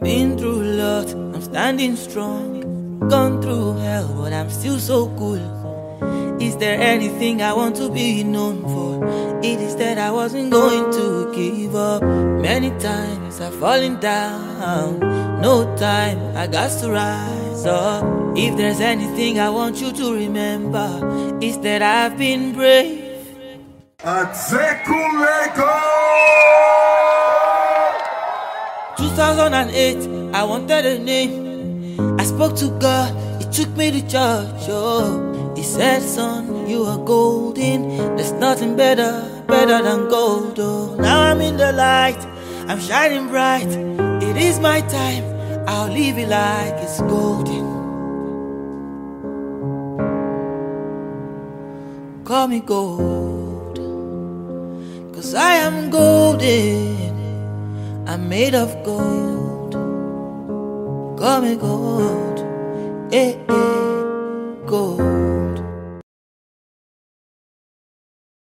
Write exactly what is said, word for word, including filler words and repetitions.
Been through a lot, I'm standing strong. Gone through hell, but I'm still so cool. Is there anything I want to be known for? It is that I wasn't going to give up. Many times I've fallen down. No time, I got to rise up. If there's anything I want you to remember, it's that I've been brave. two thousand eight, I wanted a name. I spoke to God, He took me to church. Oh, He said, son, you are golden. There's nothing better, better than gold. Oh, now I'm in the light, I'm shining bright. It is my time, I'll live it like it's golden. Call me gold, cause I am golden. I'm made of gold. Call me gold. Eh, eh.